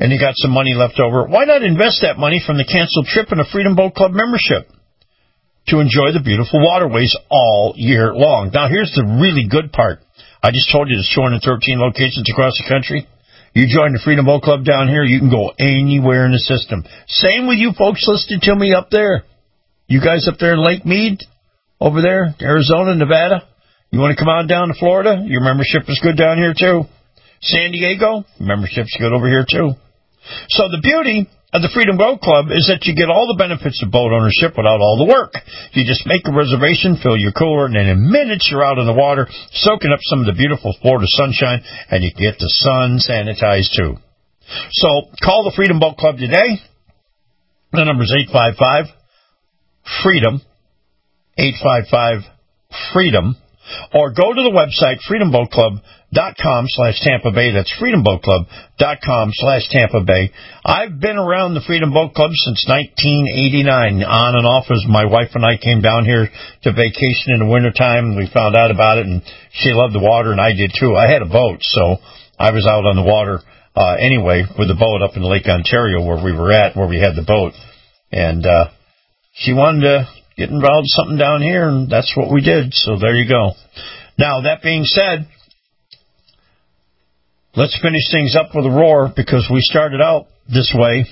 and you got some money left over, why not invest that money from the canceled trip in a Freedom Boat Club membership to enjoy the beautiful waterways all year long? Now, here's the really good part. I just told you there's two hundred thirteen locations across the country. You join the Freedom Boat Club down here, you can go anywhere in the system. Same with you folks listening to me up there. You guys up there in Lake Mead, over there, Arizona, Nevada, you want to come on down to Florida? Your membership is good down here, too. San Diego, membership's good over here, too. So the beauty of the Freedom Boat Club is that you get all the benefits of boat ownership without all the work. You just make a reservation, fill your cooler, and in minutes you're out in the water, soaking up some of the beautiful Florida sunshine, and you get the sun sanitized too. So call the Freedom Boat Club today. The number is eight five five, FREEDOM, eight five five, FREEDOM, or go to the website, freedom boat club dot com slash Tampa Bay. That's freedom boat club dot com slash Tampa Bay. I've been around the Freedom Boat Club since nineteen eighty-nine, on and off, as my wife and I came down here to vacation in the wintertime. We found out about it, and she loved the water, and I did too. I had a boat, so I was out on the water uh, anyway with the boat up in Lake Ontario where we were at, where we had the boat. And uh, she wanted to get involved in something down here, and that's what we did. So there you go. Now, that being said, let's finish things up with a roar, because we started out this way,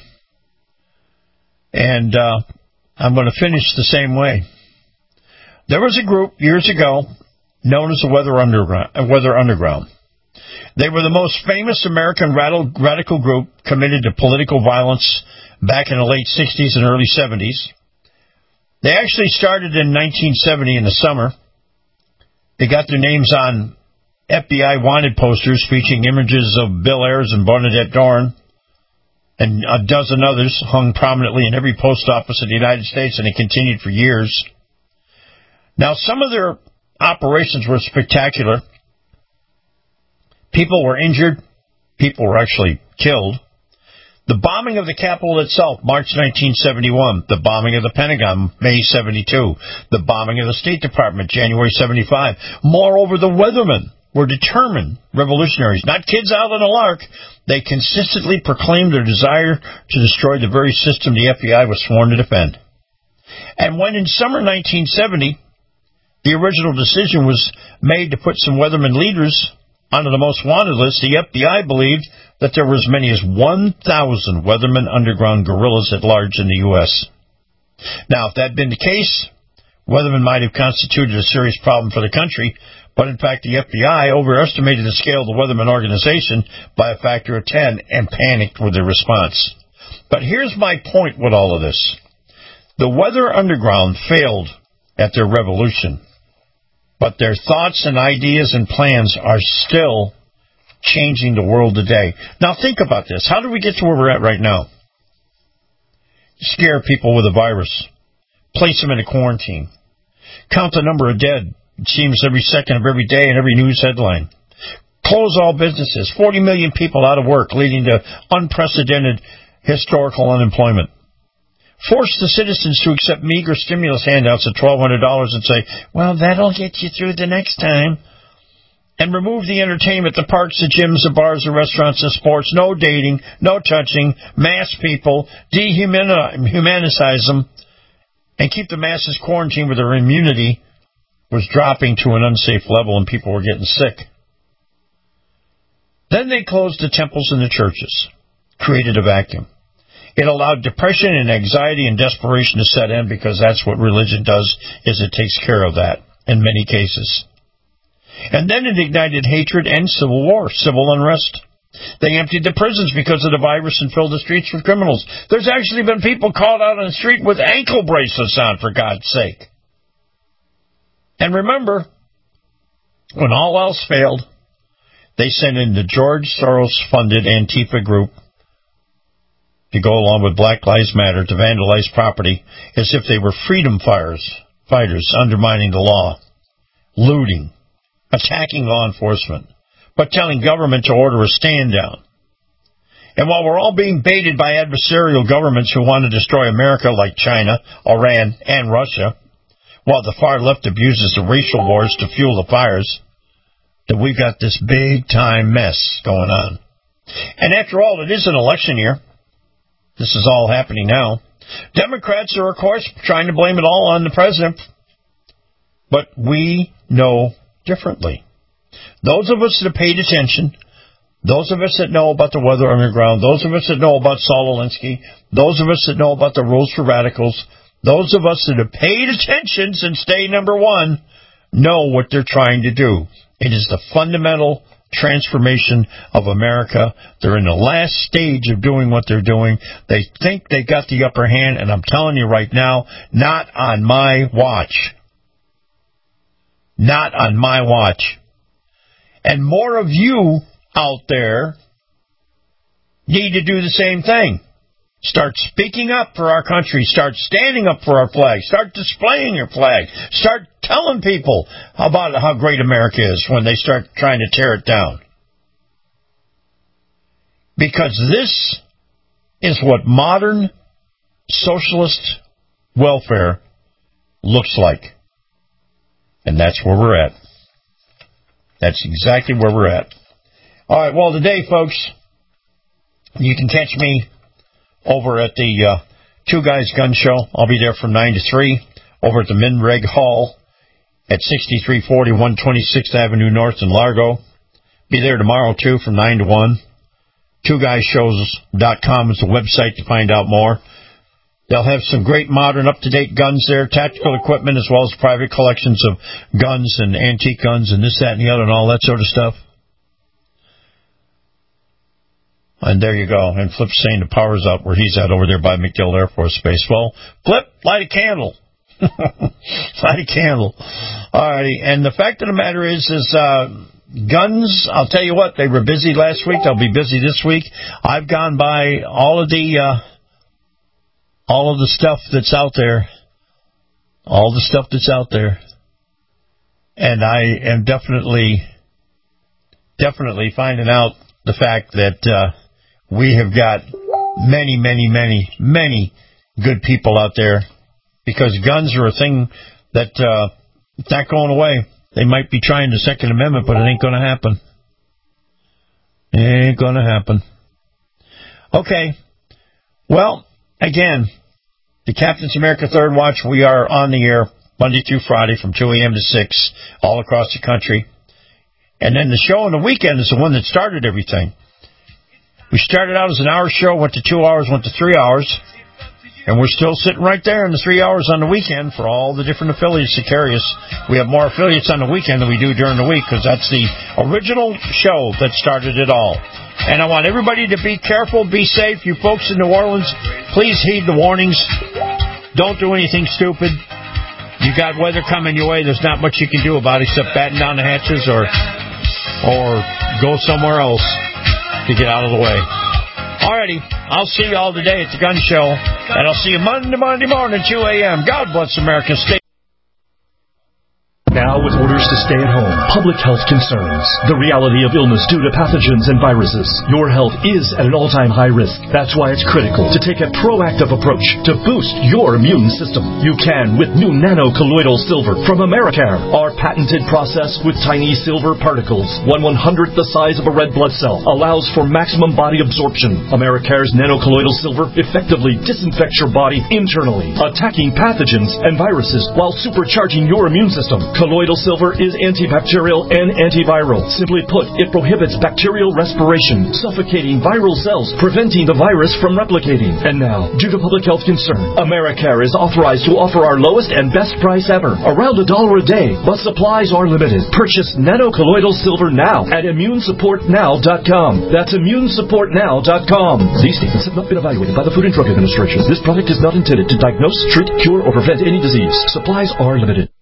and uh, I'm going to finish the same way. There was a group years ago known as the Weather Underground. Uh, Weather Underground. They were the most famous American radical group committed to political violence back in the late sixties and early seventies. They actually started in nineteen seventy in the summer. They got their names on F B I wanted posters featuring images of Bill Ayers and Bernadette Dohrn, and a dozen others hung prominently in every post office in the United States, and it continued for years. Now, some of their operations were spectacular. People were injured. People were actually killed. The bombing of the Capitol itself, March nineteen seventy-one. The bombing of the Pentagon, May seventy-two. The bombing of the State Department, January seventy-five. Moreover, the Weathermen were determined revolutionaries, not kids out on a lark. They consistently proclaimed their desire to destroy the very system the F B I was sworn to defend. And when in summer nineteen seventy, the original decision was made to put some Weathermen leaders onto the most wanted list, the F B I believed that there were as many as one thousand Weathermen underground guerrillas at large in the U S Now, if that had been the case, Weathermen might have constituted a serious problem for the country, but in fact the F B I overestimated the scale of the Weathermen organization by a factor of ten and panicked with their response. But here's my point with all of this. The Weather Underground failed at their revolution, but their thoughts and ideas and plans are still changing the world today. Now think about this. How do we get to where we're at right now? Scare people with a virus. Place them in a quarantine. Count the number of dead. It seems every second of every day in every news headline. Close all businesses. forty million people out of work, leading to unprecedented historical unemployment. Force the citizens to accept meager stimulus handouts of twelve hundred dollars and say, well, that'll get you through the next time. And remove the entertainment, the parks, the gyms, the bars, the restaurants, the sports. No dating, no touching, mask people, dehumanize them, and keep the masses quarantined where their immunity was dropping to an unsafe level and people were getting sick. Then they closed the temples and the churches, created a vacuum. It allowed depression and anxiety and desperation to set in, because that's what religion does, is it takes care of that in many cases. And then it ignited hatred and civil war, civil unrest. They emptied the prisons because of the virus and filled the streets with criminals. There's actually been people caught out on the street with ankle bracelets on, for God's sake. And remember, when all else failed, they sent in the George Soros-funded Antifa group to go along with Black Lives Matter to vandalize property as if they were freedom fighters, fighters undermining the law, looting, attacking law enforcement, but telling government to order a stand down. And while we're all being baited by adversarial governments who want to destroy America, like China, Iran, and Russia, while the far left abuses the racial wars to fuel the fires, that we've got this big-time mess going on. And after all, it is an election year. This is all happening now. Democrats are, of course, trying to blame it all on the president. But we know differently. Those of us that paid attention, those of us that know about the weather underground, those of us that know about Saul Alinsky, those of us that know about the rules for radicals, those of us that have paid attention since day number one, know what they're trying to do. It is the fundamental transformation of America. They're in the last stage of doing what they're doing. They think they got the upper hand, and I'm telling you right now, not on my watch. Not on my watch. And more of you out there need to do the same thing. Start speaking up for our country. Start standing up for our flag. Start displaying your flag. Start telling people about how great America is when they start trying to tear it down. Because this is what modern socialist welfare looks like. And that's where we're at. That's exactly where we're at. All right, well, today, folks, you can catch me over at the uh, Two Guys Gun Show. I'll be there from nine to three over at the Minreg Hall at sixty-three forty, one twenty-sixth Avenue North in Largo. Be there tomorrow, too, from nine to one. two guys shows dot com is the website to find out more. They'll have some great modern, up-to-date guns there, tactical equipment, as well as private collections of guns and antique guns and this, that, and the other, and all that sort of stuff. And there you go. And Flip's saying the power's out where he's at over there by MacDill Air Force Base. Well, Flip, light a candle. Light a candle. All righty. And the fact of the matter is, is uh, guns, I'll tell you what, they were busy last week. They'll be busy this week. I've gone by all of the, uh, all of the stuff that's out there. All the stuff that's out there. And I am definitely, definitely finding out the fact that, uh, we have got many, many, many, many good people out there, because guns are a thing that uh, it's not going away. They might be trying the Second Amendment, but it ain't going to happen. It ain't going to happen. Okay. Well, again, the Captain's America Third Watch, we are on the air Monday through Friday from two a.m. to six all across the country. And then the show on the weekend is the one that started everything. We started out as an hour show, went to two hours, went to three hours, and we're still sitting right there in the three hours on the weekend for all the different affiliates that carry us. We have more affiliates on the weekend than we do during the week, because that's the original show that started it all. And I want everybody to be careful, be safe. You folks in New Orleans, please heed the warnings. Don't do anything stupid. You got weather coming your way. There's not much you can do about it except batten down the hatches or or go somewhere else to get out of the way. Alrighty, I'll see you all today at the gun show, and I'll see you Monday, Monday morning, two a.m. God bless America. Stay. Now with orders to stay at home, public health concerns, the reality of illness due to pathogens and viruses. Your health is at an all-time high risk. That's why it's critical to take a proactive approach to boost your immune system. You can with new nano-colloidal silver from Americare. Our patented process with tiny silver particles, one one-hundredth the size of a red blood cell, allows for maximum body absorption. Americare's nano-colloidal silver effectively disinfects your body internally, attacking pathogens and viruses while supercharging your immune system. Colloidal silver is antibacterial and antiviral. Simply put, it prohibits bacterial respiration, suffocating viral cells, preventing the virus from replicating. And now, due to public health concern, Americare is authorized to offer our lowest and best price ever, around a dollar a day, but supplies are limited. Purchase nano-colloidal silver now at immune support now dot com. That's immune support now dot com. These statements have not been evaluated by the Food and Drug Administration. This product is not intended to diagnose, treat, cure, or prevent any disease. Supplies are limited.